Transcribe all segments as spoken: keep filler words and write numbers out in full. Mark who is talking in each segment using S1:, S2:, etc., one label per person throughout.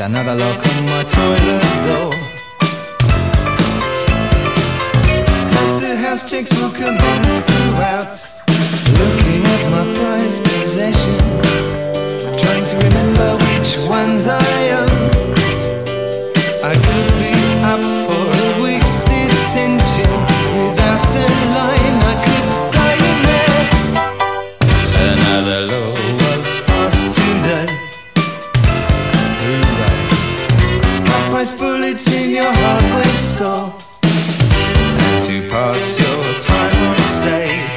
S1: another lock on my toilet door. House to house chicks will commence throughout, looking at my prized possessions, trying to remember which ones I own. I could be up for a week's detention without a line. I could die in there. Another law was passed today. Hooray! Cut price bullets in your hardware store, and to pass your time on stage.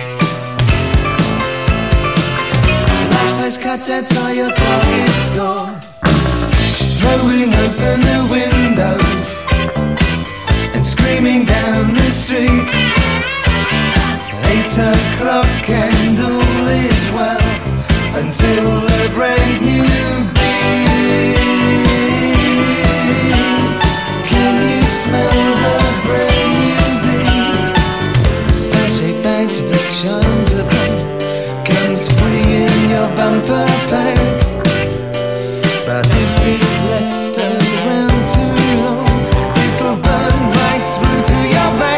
S1: Life-size cutouts are your target score. Throwing open the windows and screaming down the street. Eight o'clock and all is well until the brand new beat. Can you smell the brand new beat? Star-shaped badge that shines upon comes free in your bumper pack. But if it's left around too long, it'll burn right through to your back.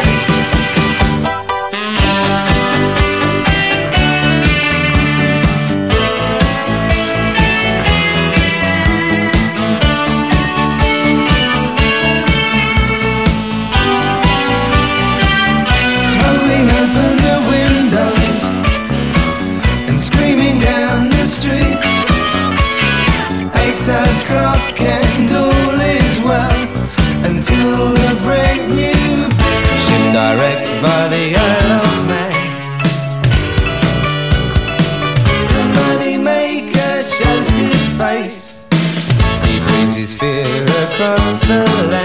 S1: Throwing open the windows and screaming down the street. Eight o'clock and all is well until the brand new ship direct by the Isle of Man. The money maker shows his face. He brings his fear across the land.